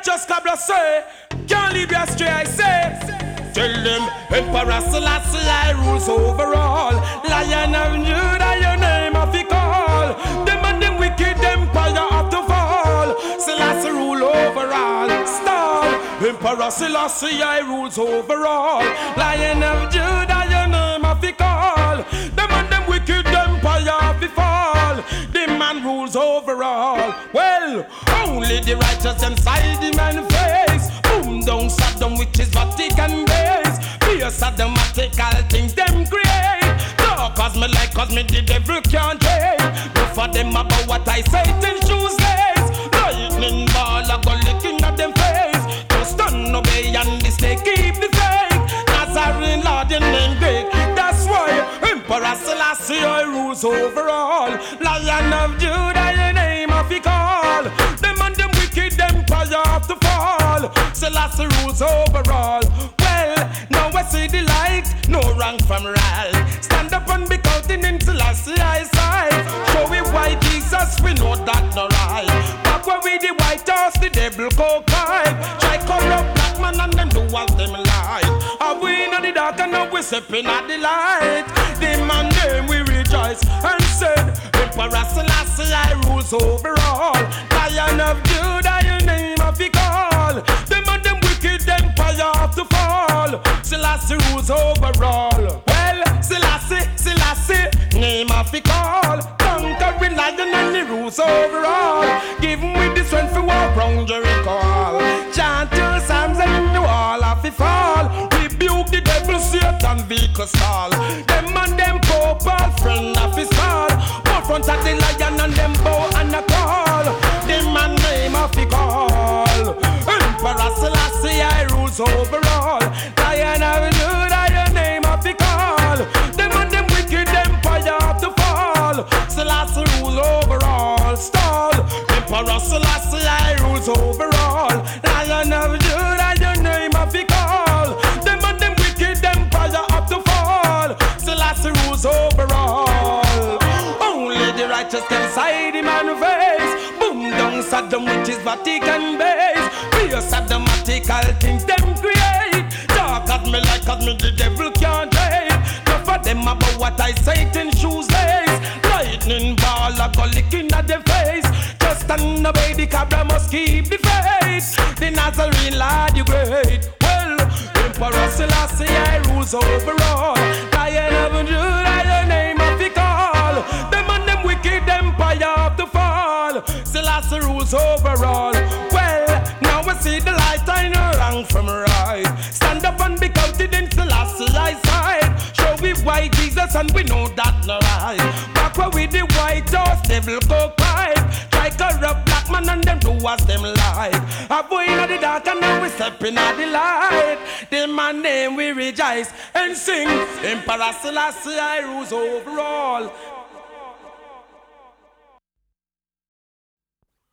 righteous cabra say, can't leave you astray, I say. Tell them, Emperor Selassie, I rules over all. Lion of Judah, your name I fi call. Them and them wicked empire have to fall. Selassie rule over all. Stall. Emperor Selassie, I rules over all. Lion of Judah, your name I fi call. Them and them wicked empire have to fall. The man rules over all. Well, only the righteous inside the man face. Boom down Saddam, which is Vatican base. Be a Saddamatical things them create. Talk cause me the devil can't trade. No for them about what I say till shoes lace. Lightning ball I go licking at them face. Just don't obey and the snake keep the faith. Nazarene Lord your name great. That's why Emperor Selassie I rules over all. Lion of Judah your name I fi call. Them and them wicked empire have to fall. Selassie rules over all. Well, now I see the light, no rank from right. Stand up and be counting in Selassie eyesight. Show me why Jesus, we know that no right. Back when we the White House, the devil go cry. Try corrupt black man and them do what them like. Are we in the dark and now we stepping at the light. The man name we rejoice and said, Emperor Selassie I rules over all. Lion of Judah your name I fi call. Them and them wicked empire have to fall. Selassie rules over all. Well, Selassie name I fi call. Conquering lion and he rules over all. Give him with the strength for walk round Jericho. Chant your psalms and the wall have to fall. Rebuke the devil, Satan vehicle stall. Them and them pope all friend of his call. Put front of the lion and them bow and a call. The man name of the call. Emperor Selassie I rules over all. Lion of Judah your name of the call. Them and them wicked empire have to fall. Selassie rule over all. Stall. Emperor Selassie I rules over all. Lion of Judah your name of the call. Them and them wicked empire have to fall. Selassie rules over all. Only the righteous can side him and face. Boom down Saddam which is Vatican base. Be a Saddamatical things them create. Talk at me like at me the devil can't trade. No for them about what I say in shoes lace. Lightning ball I go licking at their face. Just stand obey the cabra must keep the faith. The Nazarene Lord you great. Well, Emperor Selassie I rules over all. Lion of Judah your name I fi call. Them and them wicked empire have to fall. Selassie rules over all. Well, now I see the light I know wrong from right. Stand up and be counted in Selassie eyesight. Show me why Jesus and we know that no right. Back where we the White House devil go quiet. Try corrupt black man and them do as them like. Avoid in the dark and now we stepping at the light. The man name we rejoice and sing. Emperor Selassie I rules over all.